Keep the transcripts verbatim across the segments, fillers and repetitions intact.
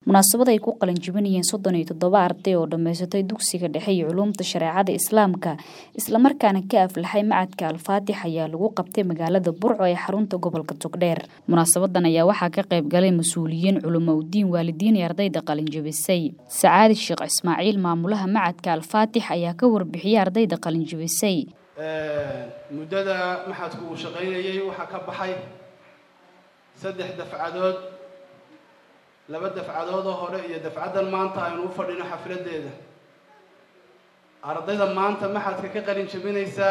munaasabad ay ku qalin jebinayeen soddon iyo toddoba arday oo dhameysatay dugsiga dhexe iyo culuumta shareecada islaamka isla markaana ka aflaxay macadka Al-Faatix ayaa lagu qabtay magaalada Burco ee xarunta gobolka Togdheer. Munaasabadan ayaa waxaa ka qayb galay mas'uuliyiin culimo u diin waalidiin iyo ardayda qalin jebisay. Sacaad Sheekh Ismaaciil maamulaha macadka Al-Faatix ayaa ka warbixiyay ardayda qalin jebisay. ee mudada maxadku uu shaqeynayay waxa ka baxay saddex dafcadood laba dafcadood oo hore iyo dafcadan maanta aynu u fadhino xafladeeda. ardayda maanta maxadka ka qalin jebinaysa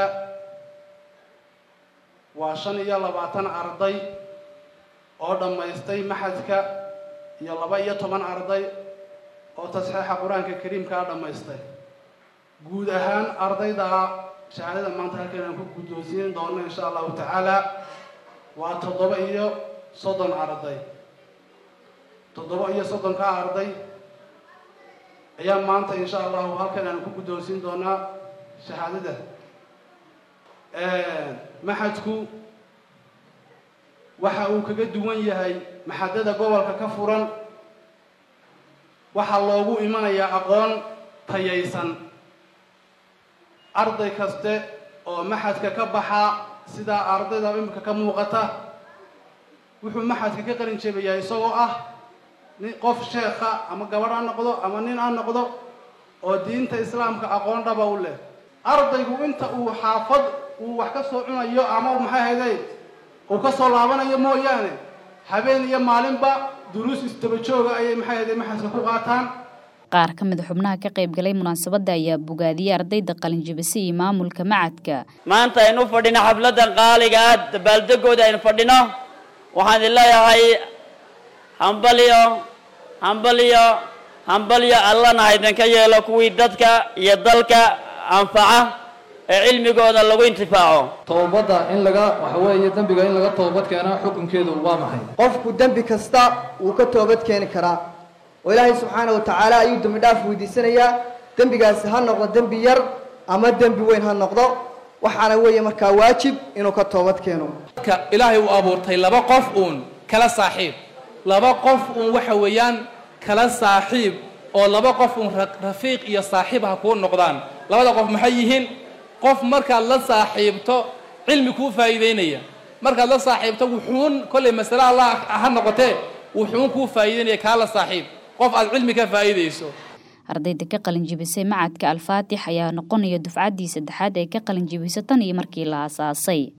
waa shan iyo labaatan arday oo dhameystay maxadka iyo laba iyo toban arday oo tasxiixa quraanka kariimka dhameystay. guud ahaan ardayda shahaadada maanta halkan aan ku guddoonsiin doono insha Allah ta'ala waa toddoba iyo soddon arday. toddoba iyo soddon ka arday ayaa maanta insha Allah halkan aan ku guddoonsiin doonaa shahaadada. ee maxadku waxa uu kaga duwan yahay maxadada gobolka ka furan waxa loogu imanayaa aqoon tayaysan. arday kaste oo maxadka ka baxa sida ardayda imka ka muuqata wuxuu maxadka ka qalin jebiyay isagoo ah nin qof sheekha ama gabadh aan noqdo ama nin aan noqdo oo diinta islaamka aqoon dhaba u leh. ardaygu inta uu xaafad uu wax ka soo cunayo ama maxay hayday uu ka soo laabanayo mooyaane habeen iyo maalinba duruus istaba jooga ay maxay hayday maxadka ku qaataan. qaar ka mid xubnaha ka qayb galay munaasabada ayaa bogaadiyay ardayda qalin jebisay iyo maamulka macadka. maanta aynu fadhino xafladan qaaliga ah dabaaldegooda aynu fadhino waxaan ilaahay hambaliyo hambaliyo hambaliyo allana idinka yeelo kuwii dadka iyo dalka anfaca ee cilmigooda lagu intifaaco. toobada in laga waxa weeye dambiga in laga toobad keeno xukunkeedu waa maxay? qofku dambi kasta uu ka toobad keeni karaa oo Ilaahay subhanahu wa ta'ala ayuu dambi dhaaf weydiisanaya. dambigaas ha noqdo dambi yar ama dambi weyn ha noqdo waxaana weeye marka waajib inuu ka toobad keeno. ka Ilaahay uu abuurtay laba qof uun kala saaxiib laba qof uun waxa weeyaan kala saaxiib oo laba qof uun rafiiq iyo saaxiib ha ku noqdaan. labada qof maxay yihiin? qof marka la saaxiibto cilmi ku faa'iideynaya marka la saaxiibto wuxuun kulli mas'ala Allah ha noqotee wuxuun ku faa'iideynaya kala saaxiib qof aad cilmi ka faa'iideyso. ardayda ka qalin jebisay macadka Al-Faatix ayaa noqonaya dufcadii saddexaad ee ka qalin jebisay tan iyo markii la aasaasay.